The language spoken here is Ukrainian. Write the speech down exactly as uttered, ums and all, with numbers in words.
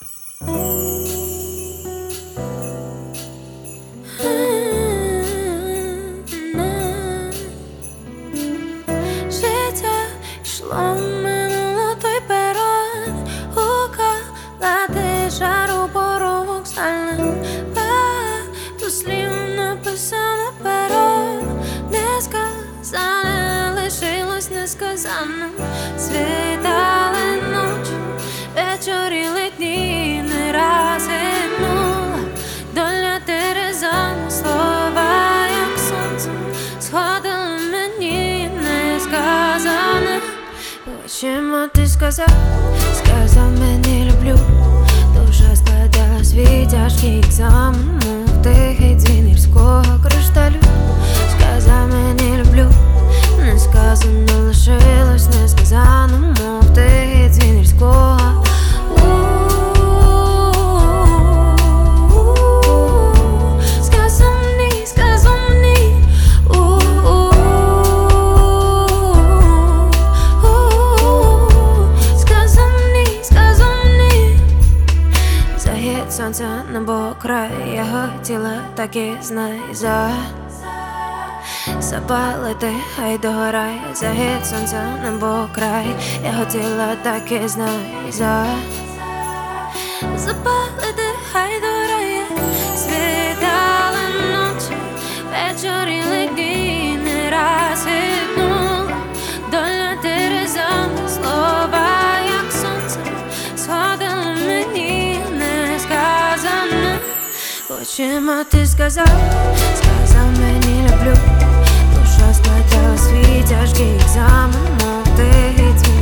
Життя йшло, минуло той перон, гукала тиша рупорок стальним. Багато слів написано пером, несказане лишилось несказаним. Світали ночі, вечоріли дні, не раз гинула доля терезана. Слова, як сонце, сходили мені несказане. Очима ти сказав, сказав мені люблю. Душа складалась від тяжкий екзамен, мов тихий дзвін гірського кришталю. Сказав мені люблю, несказано лишилось несказаним, мов тихий дзвін гірського. Сказав мені, сказав мені, сказав мені, сказав мені. Захід сонця небо край, я хотіла, так і знай. За запалити, хай догорай. Захід сонця небо край, я хотіла, так і знай. За запалити, хай догорає. Світали ночі, вечоріли дні, не раз гинула доля терезана. Слова, як сонце, сходили мені несказане. Очима ти сказав, сказав мені люблю. Душа складала свій тяжкий екзамен, мов тихий дзвін